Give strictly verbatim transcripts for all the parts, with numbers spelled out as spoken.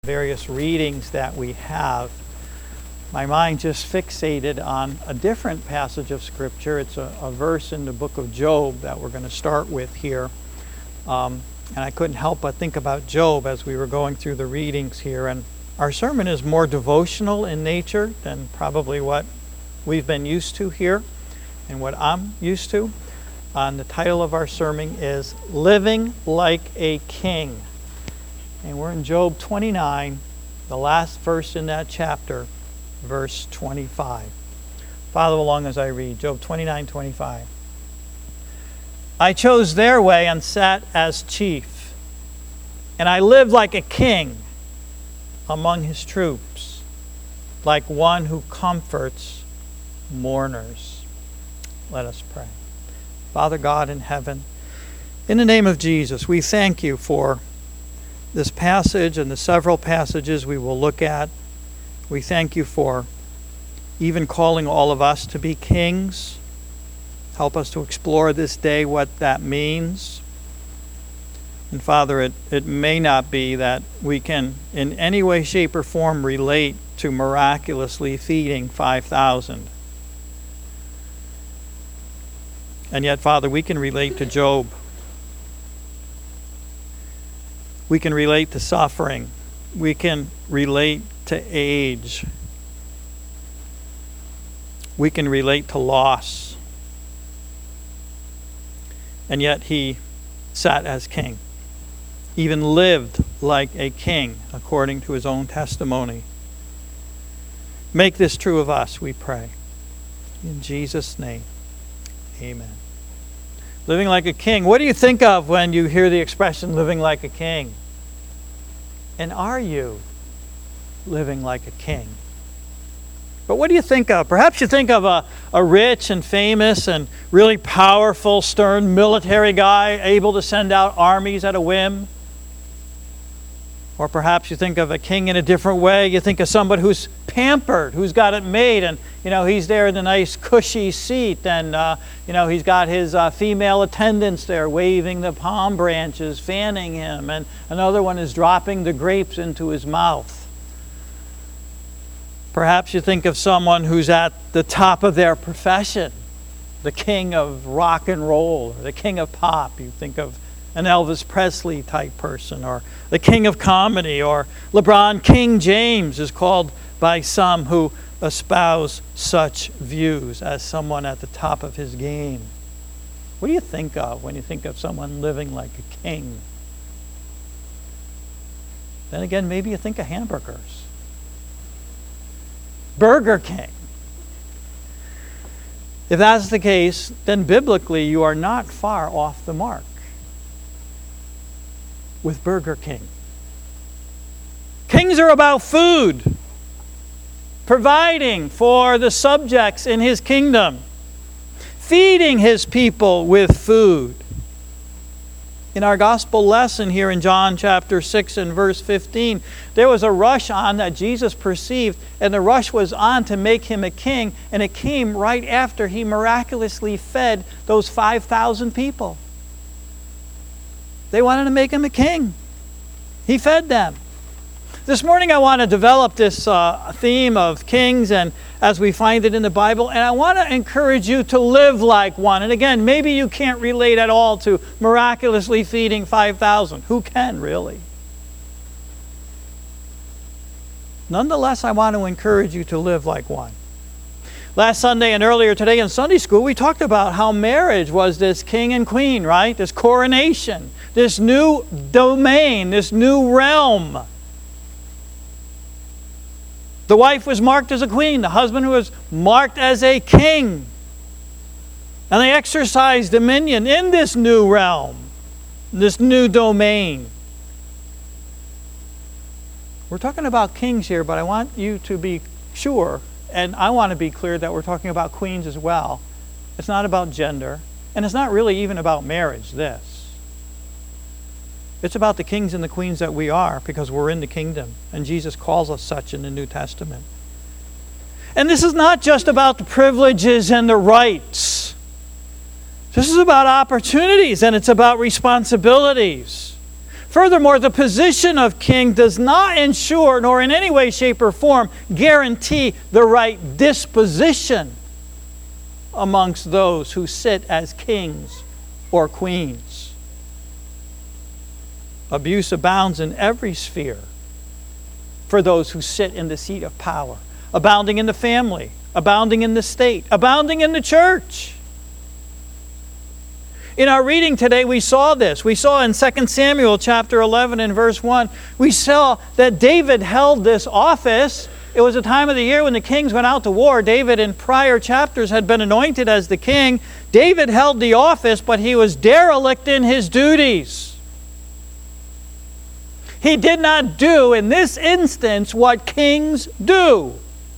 Various readings that we have, my mind just fixated on a different passage of Scripture. It's a, a verse in the book of Job that we're going to start with here. Um, and I couldn't help but think about Job as we were going through the readings here. And our sermon is more devotional in nature than probably what we've been used to here and what I'm used to. And the title of our sermon is Living Like a King. And we're in Job twenty-nine, the last verse in that chapter, verse twenty-five. Follow along as I read, Job twenty-nine, twenty-five. I chose their way and sat as chief, and I lived like a king among his troops, like one who comforts mourners. Let us pray. Father God in heaven, in the name of Jesus, we thank you for this passage and the several passages we will look at. We thank you for even calling all of us to be kings. Help us to explore this day what that means. And Father, it, it may not be that we can in any way, shape, or form relate to miraculously feeding five thousand. And yet, Father, we can relate to Job. We can relate to suffering. We can relate to age. We can relate to loss. And yet he sat as king, even lived like a king according to his own testimony. Make this true of us, we pray. In Jesus' name, amen. Living like a king. What do you think of when you hear the expression living like a king? And are you living like a king? But what do you think of? Perhaps you think of a, a rich and famous and really powerful, stern military guy able to send out armies at a whim. Or perhaps you think of a king in a different way. You think of somebody who's pampered, who's got it made, and you know he's there in a nice cushy seat, and uh, you know he's got his uh, female attendants there waving the palm branches, fanning him, and another one is dropping the grapes into his mouth. Perhaps you think of someone who's at the top of their profession, the king of rock and roll, or the king of pop. You think of an Elvis Presley type person, or the king of comedy, or LeBron King James is called by some who espouse such views as someone at the top of his game. What do you think of when you think of someone living like a king? Then again, maybe you think of hamburgers. Burger King. If that's the case, then biblically you are not far off the mark with Burger King. Kings are about food, providing for the subjects in his kingdom, feeding his people with food. In our gospel lesson here in John chapter six and verse fifteen, there was a rush on that Jesus perceived, and the rush was on to make him a king, and it came right after he miraculously fed those five thousand people. They wanted to make him a king. He fed them. This morning I want to develop this uh, theme of kings and as we find it in the Bible, and I want to encourage you to live like one. And again, maybe you can't relate at all to miraculously feeding five thousand. Who can, really? Nonetheless, I want to encourage you to live like one. Last Sunday and earlier today in Sunday school, we talked about how marriage was this king and queen, right? This coronation, this new domain, this new realm. The wife was marked as a queen. The husband was marked as a king. And they exercised dominion in this new realm, this new domain. We're talking about kings here, but I want you to be sure, and I want to be clear that we're talking about queens as well. It's not about gender, and it's not really even about marriage, this. It's about the kings and the queens that we are because we're in the kingdom, and Jesus calls us such in the New Testament. And this is not just about the privileges and the rights. This is about opportunities, and it's about responsibilities. Furthermore, the position of king does not ensure, nor in any way, shape, or form guarantee the right disposition amongst those who sit as kings or queens. Abuse abounds in every sphere for those who sit in the seat of power, abounding in the family, abounding in the state, abounding in the church. In our reading today, we saw this. We saw in Second Samuel chapter eleven and verse one, we saw that David held this office. It was a time of the year when the kings went out to war. David in prior chapters had been anointed as the king. David held the office, but he was derelict in his duties. He did not do, in this instance, what kings do.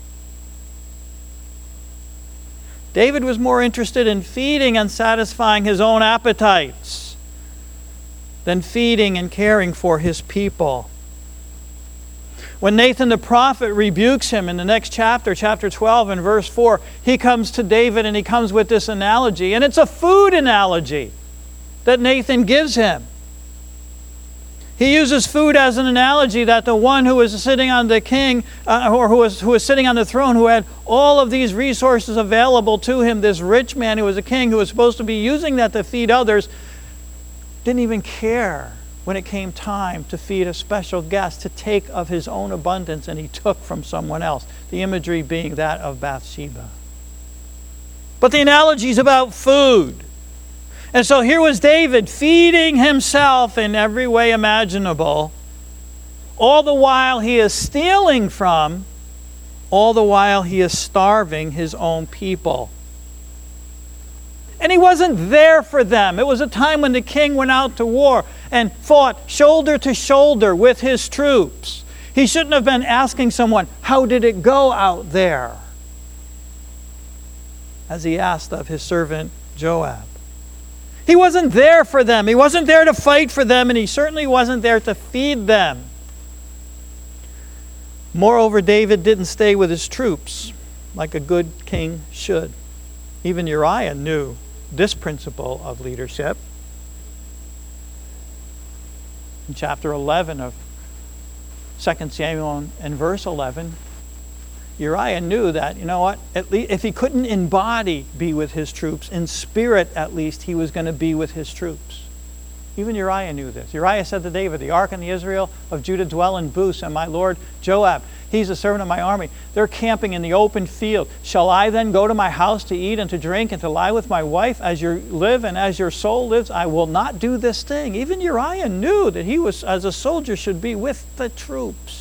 David was more interested in feeding and satisfying his own appetites than feeding and caring for his people. When Nathan the prophet rebukes him in the next chapter, chapter twelve and verse four, he comes to David and he comes with this analogy. And it's a food analogy that Nathan gives him. He uses food as an analogy that the one who was sitting on the king, uh, or who was, who was sitting on the throne, who had all of these resources available to him, this rich man who was a king who was supposed to be using that to feed others, didn't even care when it came time to feed a special guest, to take of his own abundance, and he took from someone else. The imagery being that of Bathsheba. But the analogy is about food. And so here was David feeding himself in every way imaginable, all the while he is stealing from, all the while he is starving his own people. And he wasn't there for them. It was a time when the king went out to war and fought shoulder to shoulder with his troops. He shouldn't have been asking someone, "How did it go out there?" as he asked of his servant Joab. He wasn't there for them. He wasn't there to fight for them, and he certainly wasn't there to feed them. Moreover, David didn't stay with his troops like a good king should. Even Uriah knew this principle of leadership. In chapter eleven of Second Samuel and verse eleven, Uriah knew that, you know what, at least if he couldn't in body be with his troops, in spirit at least he was going to be with his troops. Even Uriah knew this. Uriah said to David, "The ark and the Israel of Judah dwell in Booth, and my lord Joab, he's a servant of my army. They're camping in the open field. Shall I then go to my house to eat and to drink and to lie with my wife? As you live and as your soul lives, I will not do this thing." Even Uriah knew that he was, as a soldier, should be with the troops.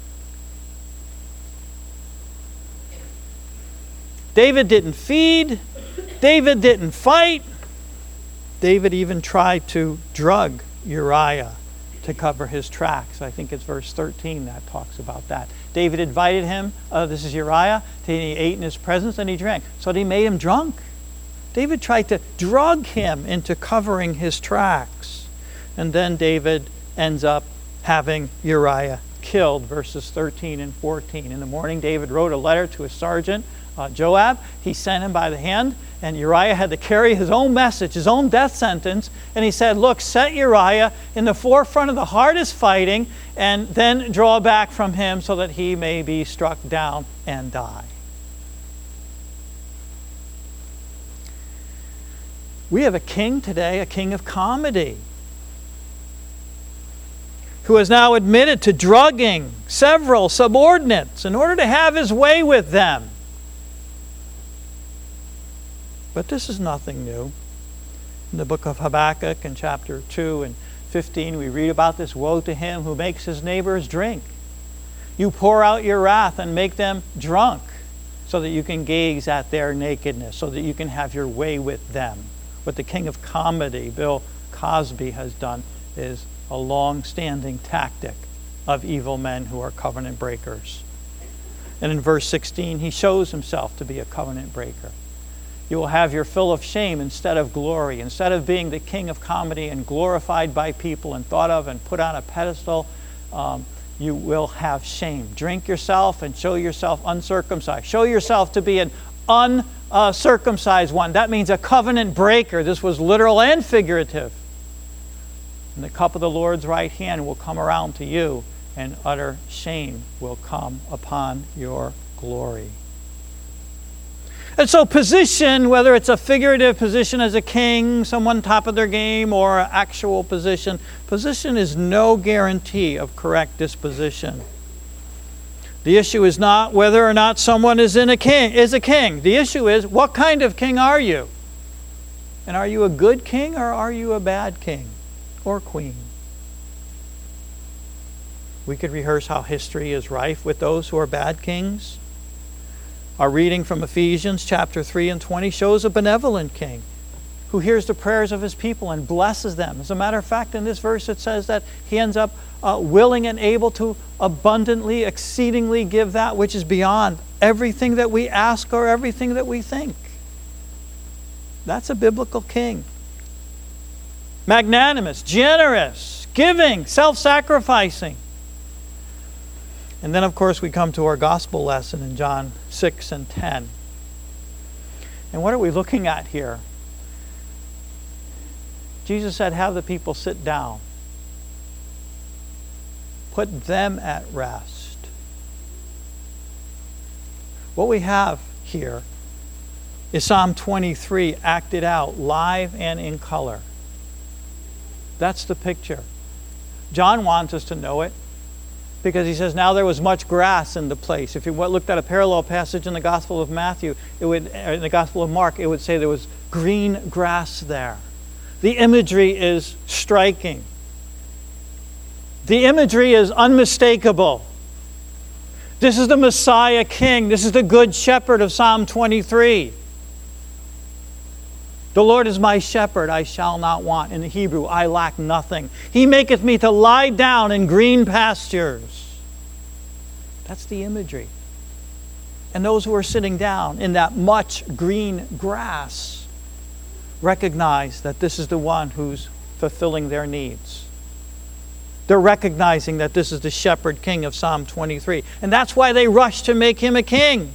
David didn't feed. David didn't fight. David even tried to drug Uriah to cover his tracks. I think it's verse thirteen that talks about that. David invited him, uh, this is Uriah, and he ate in his presence and he drank. So he made him drunk. David tried to drug him into covering his tracks. And then David ends up having Uriah killed, verses thirteen and fourteen. In the morning, David wrote a letter to his sergeant, Uh, Joab. He sent him by the hand, and Uriah had to carry his own message, his own death sentence, and he said, "Look, set Uriah in the forefront of the hardest fighting, and then draw back from him so that he may be struck down and die." We have a king today, a king of comedy, who has now admitted to drugging several subordinates in order to have his way with them. But this is nothing new. In the book of Habakkuk in chapter two and fifteen, we read about this: "Woe to him who makes his neighbors drink. You pour out your wrath and make them drunk so that you can gaze at their nakedness, so that you can have your way with them." What the king of comedy, Bill Cosby, has done is a long-standing tactic of evil men who are covenant breakers. And in verse sixteen, he shows himself to be a covenant breaker. You will have your fill of shame instead of glory. Instead of being the king of comedy and glorified by people and thought of and put on a pedestal, um, you will have shame. Drink yourself and show yourself uncircumcised. Show yourself to be an uncircumcised one. That means a covenant breaker. This was literal and figurative. And the cup of the Lord's right hand will come around to you, and utter shame will come upon your glory. And so position, whether it's a figurative position as a king, someone top of their game, or an actual position, position is no guarantee of correct disposition. The issue is not whether or not someone is in a king is a king. The issue is, what kind of king are you? And are you a good king, or are you a bad king or queen? We could rehearse how history is rife with those who are bad kings. Our reading from Ephesians chapter three and twenty shows a benevolent king who hears the prayers of his people and blesses them. As a matter of fact, in this verse it says that he ends up uh, willing and able to abundantly, exceedingly give that which is beyond everything that we ask or everything that we think. That's a biblical king. Magnanimous, generous, giving, self-sacrificing. And then, of course, we come to our gospel lesson in John six and ten. And what are we looking at here? Jesus said, have the people sit down. Put them at rest. What we have here is Psalm twenty-three acted out live and in color. That's the picture. John wants us to know it, because he says, now there was much grass in the place. If you looked at a parallel passage in the Gospel of Matthew, it would, in the Gospel of Mark, it would say there was green grass there. The imagery is striking. The imagery is unmistakable. This is the Messiah King. This is the Good Shepherd of Psalm twenty-three. The Lord is my shepherd, I shall not want. In the Hebrew, I lack nothing. He maketh me to lie down in green pastures. That's the imagery. And those who are sitting down in that much green grass recognize that this is the one who's fulfilling their needs. They're recognizing that this is the shepherd king of Psalm twenty-three. And that's why they rush to make him a king.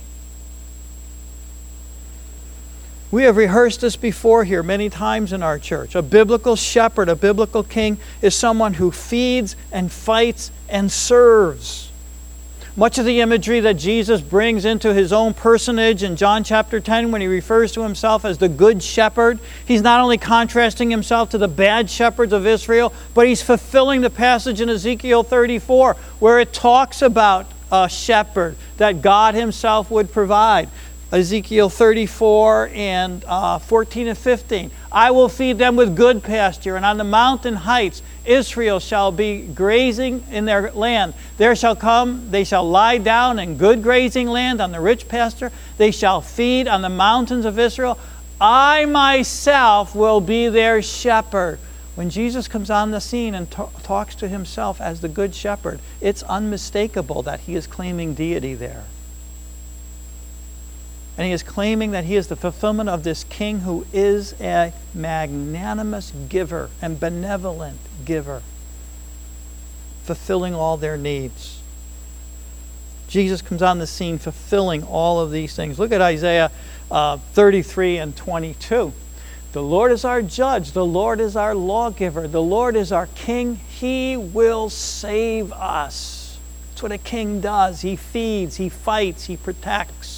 We have rehearsed this before here many times in our church. A biblical shepherd, a biblical king, is someone who feeds and fights and serves. Much of the imagery that Jesus brings into his own personage in John chapter ten, when he refers to himself as the Good Shepherd, he's not only contrasting himself to the bad shepherds of Israel, but he's fulfilling the passage in Ezekiel thirty-four where it talks about a shepherd that God himself would provide. Ezekiel thirty-four and uh, fourteen and fifteen. I will feed them with good pasture, and on the mountain heights Israel shall be grazing in their land. There shall come, they shall lie down in good grazing land on the rich pasture. They shall feed on the mountains of Israel. I myself will be their shepherd. When Jesus comes on the scene and t- talks to himself as the Good Shepherd, it's unmistakable that he is claiming deity there. And he is claiming that he is the fulfillment of this king who is a magnanimous giver and benevolent giver, fulfilling all their needs. Jesus comes on the scene fulfilling all of these things. Look at Isaiah uh, thirty-three and twenty-two. The Lord is our judge. The Lord is our lawgiver. The Lord is our king. He will save us. That's what a king does. He feeds, he fights, he protects.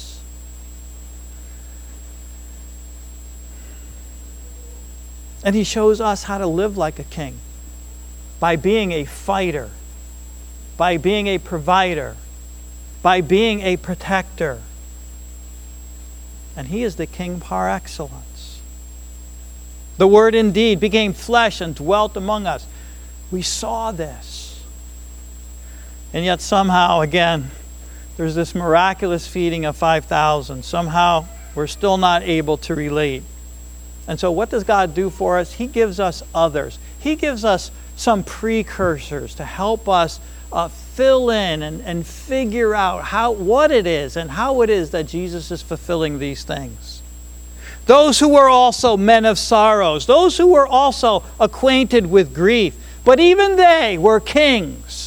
And he shows us how to live like a king by being a fighter, by being a provider, by being a protector. And he is the king par excellence. The Word indeed became flesh and dwelt among us. We saw this. And yet somehow, again, there's this miraculous feeding of five thousand. Somehow we're still not able to relate. And so what does God do for us? He gives us others. He gives us some precursors to help us uh, fill in and, and figure out how what it is and how it is that Jesus is fulfilling these things. Those who were also men of sorrows. Those who were also acquainted with grief. But even they were kings.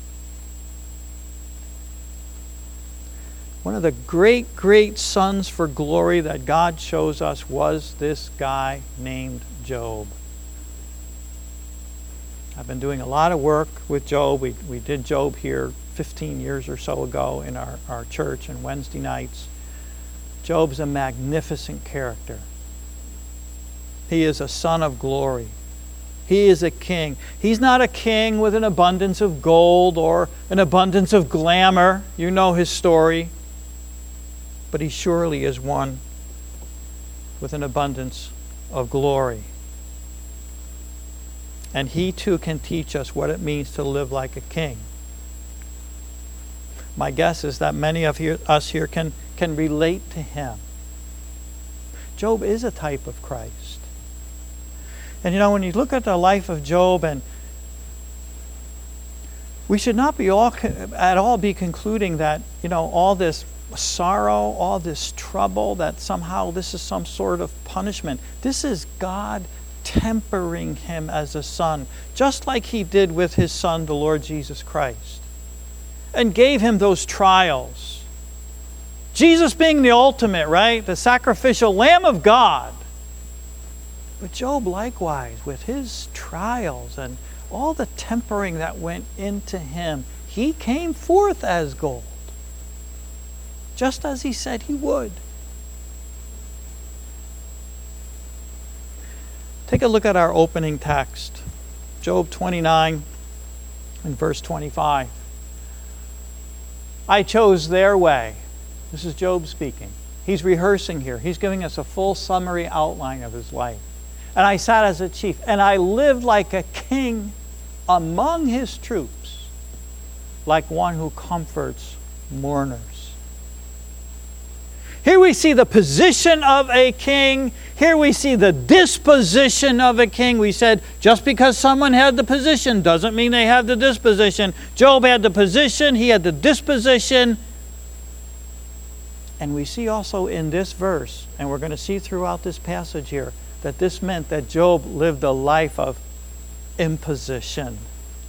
One of the great, great sons for glory that God shows us was this guy named Job. I've been doing a lot of work with Job. We, we did Job here fifteen years or so ago in our, our church on Wednesday nights. Job's a magnificent character. He is a son of glory. He is a king. He's not a king with an abundance of gold or an abundance of glamour. You know his story. But he surely is one with an abundance of glory. And he too can teach us what it means to live like a king. My guess is that many of here, us here can, can relate to him. Job is a type of Christ. And you know, when you look at the life of Job, and we should not be all at all be concluding that, you know, all this sorrow, all this trouble, that somehow this is some sort of punishment. This is God tempering him as a son, just like he did with his son, the Lord Jesus Christ, and gave him those trials. Jesus being the ultimate, right? The sacrificial Lamb of God. But Job likewise, with his trials and all the tempering that went into him, he came forth as gold, just as he said he would. Take a look at our opening text, Job twenty-nine and verse twenty-five. I chose their way. This is Job speaking. He's rehearsing here. He's giving us a full summary outline of his life. And I sat as a chief, and I lived like a king among his troops, like one who comforts mourners. Here we see the position of a king. Here we see the disposition of a king. We said just because someone had the position doesn't mean they have the disposition. Job had the position, he had the disposition. And we see also in this verse, and we're going to see throughout this passage here, that this meant that Job lived a life of imposition.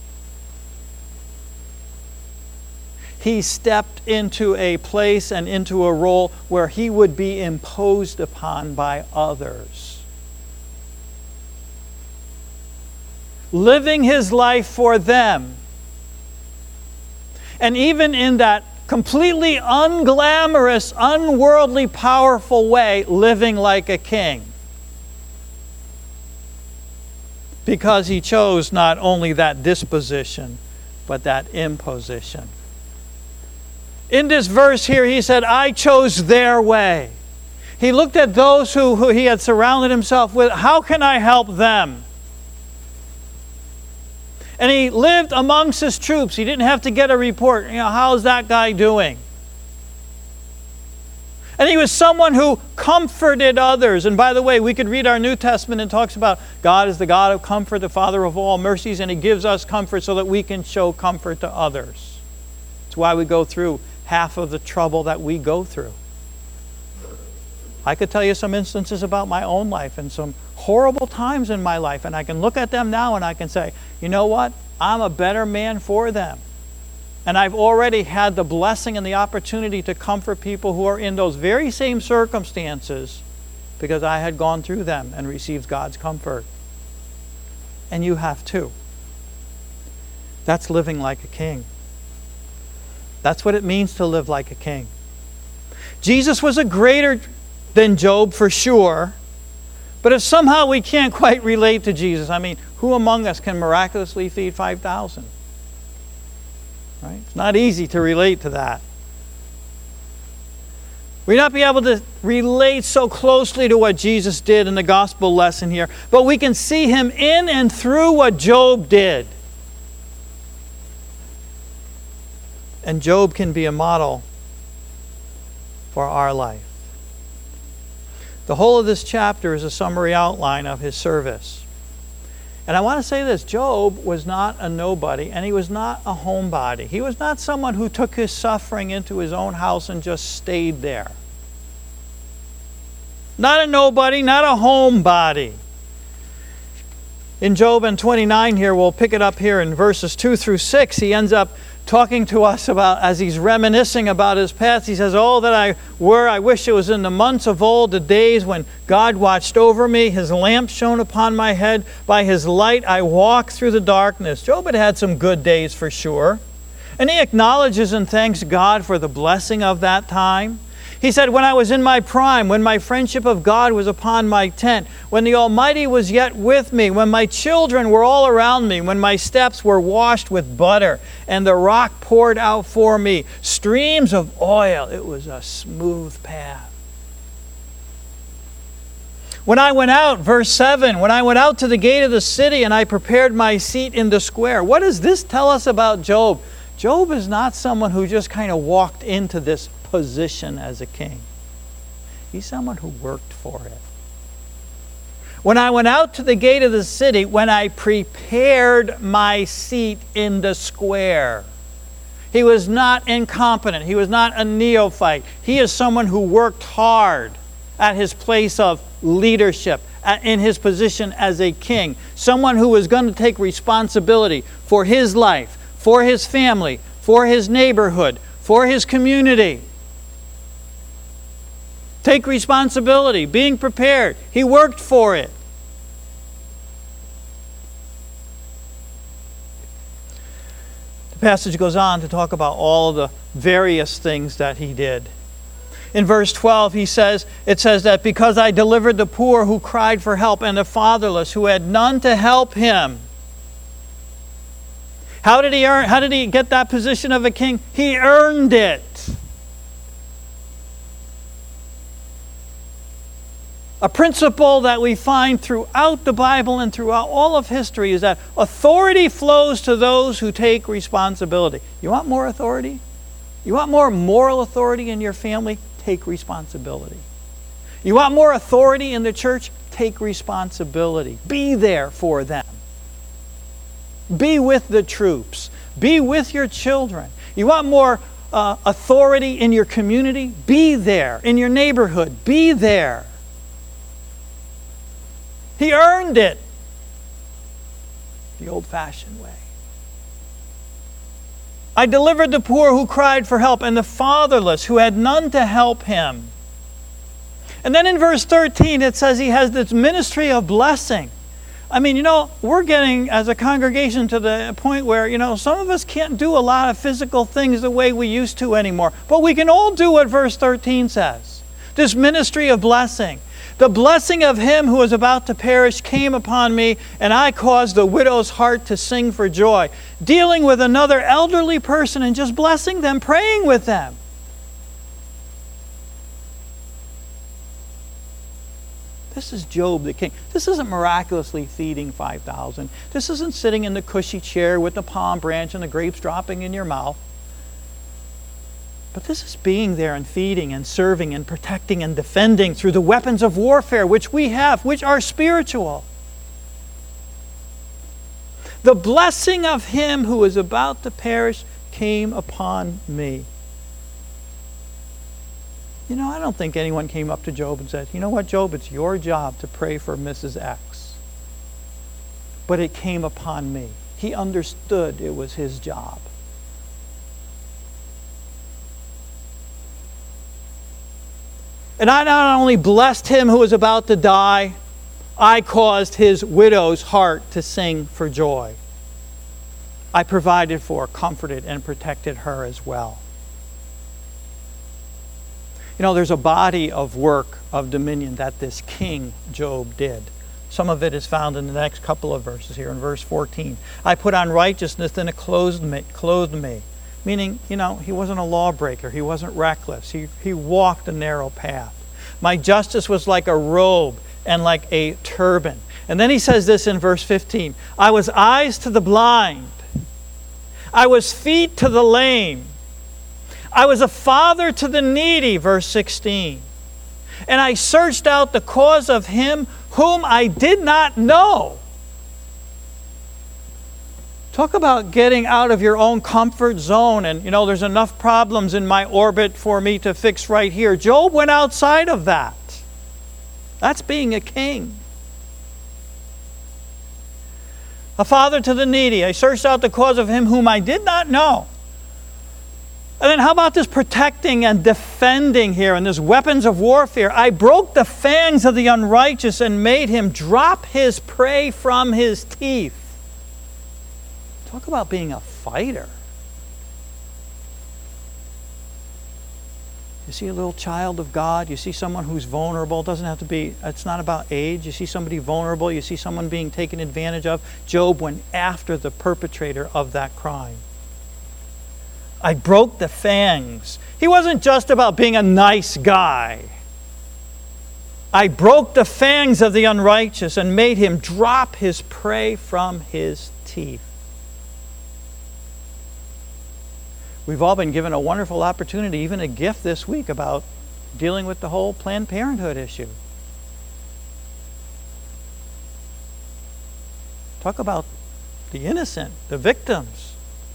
He stepped into a place and into a role where he would be imposed upon by others. Living his life for them. And even in that completely unglamorous, unworldly, powerful way, living like a king. Because he chose not only that disposition, but that imposition. In this verse here, he said, I chose their way. He looked at those who, who he had surrounded himself with. How can I help them? And he lived amongst his troops. He didn't have to get a report. You know, how's that guy doing? And he was someone who comforted others. And by the way, we could read our New Testament and it talks about God is the God of comfort, the Father of all mercies, and he gives us comfort so that we can show comfort to others. It's why we go through half of the trouble that we go through. I could tell you some instances about my own life and some horrible times in my life, and I can look at them now and I can say, you know what? I'm a better man for them. And I've already had the blessing and the opportunity to comfort people who are in those very same circumstances because I had gone through them and received God's comfort. And you have too. That's living like a king. That's what it means to live like a king. Jesus was a greater than Job for sure. But if somehow we can't quite relate to Jesus, I mean, who among us can miraculously feed five thousand? Right? It's not easy to relate to that. We may not be able to relate so closely to what Jesus did in the gospel lesson here, but we can see him in and through what Job did. And Job can be a model for our life. The whole of this chapter is a summary outline of his service. And I want to say this, Job was not a nobody, and he was not a homebody. He was not someone who took his suffering into his own house and just stayed there. Not a nobody, not a homebody. In Job and twenty-nine here, we'll pick it up here in verses two through six, he ends up talking to us about, as he's reminiscing about his past, he says, "Oh, that I were, I wish it was in the months of old, the days when God watched over me, his lamp shone upon my head, by his light I walked through the darkness." Job had had some good days for sure. And he acknowledges and thanks God for the blessing of that time. He said, "When I was in my prime, when my friendship of God was upon my tent, when the Almighty was yet with me, when my children were all around me, when my steps were washed with butter, and the rock poured out for me streams of oil." It was a smooth path. "When I went out," verse seven, "when I went out to the gate of the city, and I prepared my seat in the square." What does this tell us about Job? Job is not someone who just kind of walked into this position as a king. He's someone who worked for it. "When I went out to the gate of the city, when I prepared my seat in the square." He was not incompetent. He was not a neophyte. He is someone who worked hard at his place of leadership, in his position as a king. Someone who was going to take responsibility for his life, for his family, for his neighborhood, for his community. Take responsibility, being prepared. He worked for it. The passage goes on to talk about all the various things that he did. In verse twelve, he says, it says that because I delivered the poor who cried for help and the fatherless who had none to help him. How did he earn? How did he get that position of a king? He earned it. A principle that we find throughout the Bible and throughout all of history is that authority flows to those who take responsibility. You want more authority? You want more moral authority in your family? Take responsibility. You want more authority in the church? Take responsibility. Be there for them. Be with the troops. Be with your children. You want more uh, authority in your community? Be there. In your neighborhood? Be there. He earned it the old-fashioned way. I delivered the poor who cried for help and the fatherless who had none to help him. And then in verse thirteen it says he has this ministry of blessing. I mean, you know, we're getting as a congregation to the point where, you know, some of us can't do a lot of physical things the way we used to anymore. But we can all do what verse thirteen says. This ministry of blessing. The blessing of him who was about to perish came upon me, and I caused the widow's heart to sing for joy. Dealing with another elderly person and just blessing them, praying with them. This is Job the king. This isn't miraculously feeding five thousand. This isn't sitting in the cushy chair with the palm branch and the grapes dropping in your mouth. But this is being there and feeding and serving and protecting and defending through the weapons of warfare which we have, which are spiritual. The blessing of him who is about to perish came upon me. You know, I don't think anyone came up to Job and said, "You know what, Job, it's your job to pray for Missus X." But it came upon me. He understood it was his job. And I not only blessed him who was about to die, I caused his widow's heart to sing for joy. I provided for, comforted, and protected her as well. You know, there's a body of work of dominion that this king Job did. Some of it is found in the next couple of verses here. In verse fourteen, I put on righteousness and it clothed me. Clothed me. Meaning, you know, he wasn't a lawbreaker. He wasn't reckless. He, he walked a narrow path. My justice was like a robe and like a turban. And then he says this in verse fifteen. I was eyes to the blind. I was feet to the lame. I was a father to the needy, verse sixteen. And I searched out the cause of him whom I did not know. Talk about getting out of your own comfort zone and, you know, there's enough problems in my orbit for me to fix right here. Job went outside of that. That's being a king. A father to the needy. I searched out the cause of him whom I did not know. And then how about this protecting and defending here and this weapons of warfare? I broke the fangs of the unrighteous and made him drop his prey from his teeth. Talk about being a fighter. You see a little child of God, you see someone who's vulnerable. It doesn't have to be, it's not about age. You see somebody vulnerable, you see someone being taken advantage of. Job went after the perpetrator of that crime. I broke the fangs. He wasn't just about being a nice guy. I broke the fangs of the unrighteous and made him drop his prey from his teeth. We've all been given a wonderful opportunity, even a gift this week, about dealing with the whole Planned Parenthood issue. Talk about the innocent, the victims.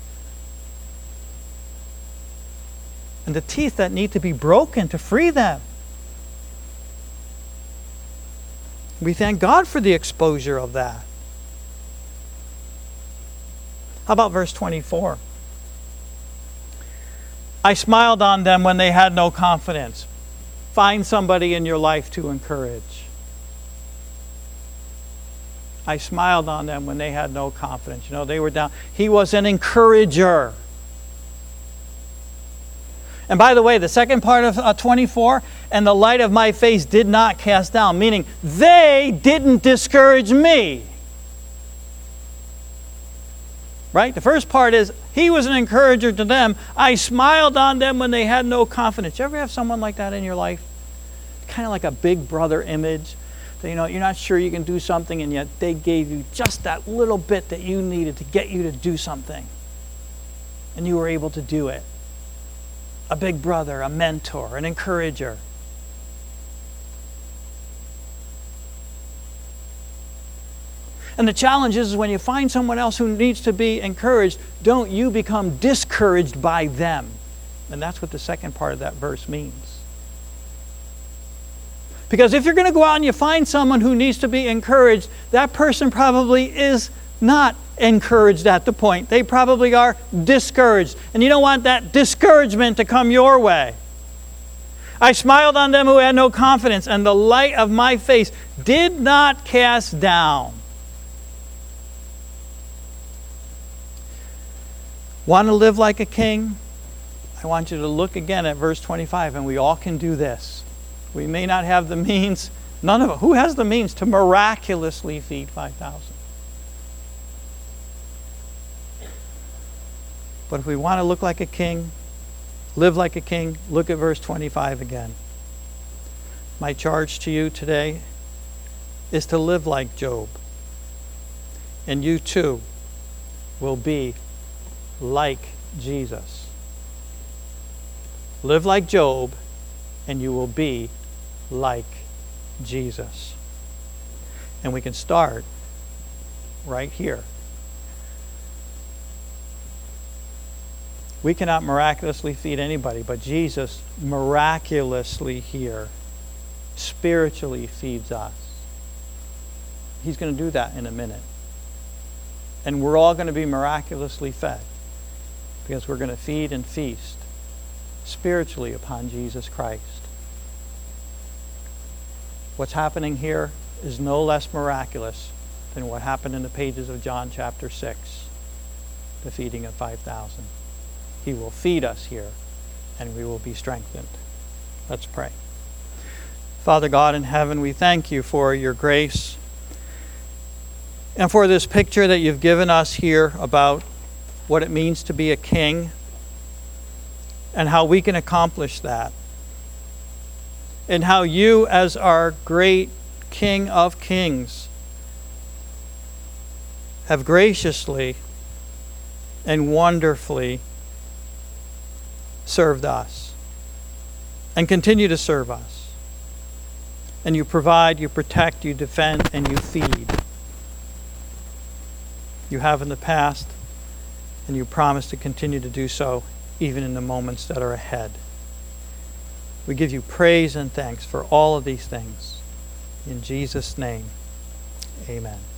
And the teeth that need to be broken to free them. We thank God for the exposure of that. How about verse twenty-four? I smiled on them when they had no confidence. Find somebody in your life to encourage. I smiled on them when they had no confidence. You know, they were down. He was an encourager. And by the way, the second part of uh, twenty-four, and the light of my face did not cast down, meaning they didn't discourage me. Right? The first part is, he was an encourager to them. I smiled on them when they had no confidence. You ever have someone like that in your life? Kind of like a big brother image. That, you know, you're not sure you can do something, and yet they gave you just that little bit that you needed to get you to do something. And you were able to do it. A big brother, a mentor, an encourager. And the challenge is, is when you find someone else who needs to be encouraged, don't you become discouraged by them. And that's what the second part of that verse means. Because if you're going to go out and you find someone who needs to be encouraged, that person probably is not encouraged at the point. They probably are discouraged. And you don't want that discouragement to come your way. I smiled on them who had no confidence, and the light of my face did not cast down. Want to live like a king? I want you to look again at verse twenty-five, and we all can do this. We may not have the means, none of us. Who has the means to miraculously feed five thousand? But if we want to look like a king, live like a king, look at verse twenty-five again. My charge to you today is to live like Job. And you too will be like Jesus. Live like Job, and you will be like Jesus. And we can start right here. We cannot miraculously feed anybody, but Jesus miraculously here, spiritually feeds us. He's going to do that in a minute. And we're all going to be miraculously fed, because we're going to feed and feast spiritually upon Jesus Christ. What's happening here is no less miraculous than what happened in the pages of John chapter six, the feeding of five thousand. He will feed us here, and we will be strengthened. Let's pray. Father God in heaven, we thank you for your grace and for this picture that you've given us here about what it means to be a king and how we can accomplish that. And how you, as our great King of Kings, have graciously and wonderfully served us and continue to serve us. And you provide, you protect, you defend, and you feed. You have in the past, and you promise to continue to do so even in the moments that are ahead. We give you praise and thanks for all of these things. In Jesus' name, amen.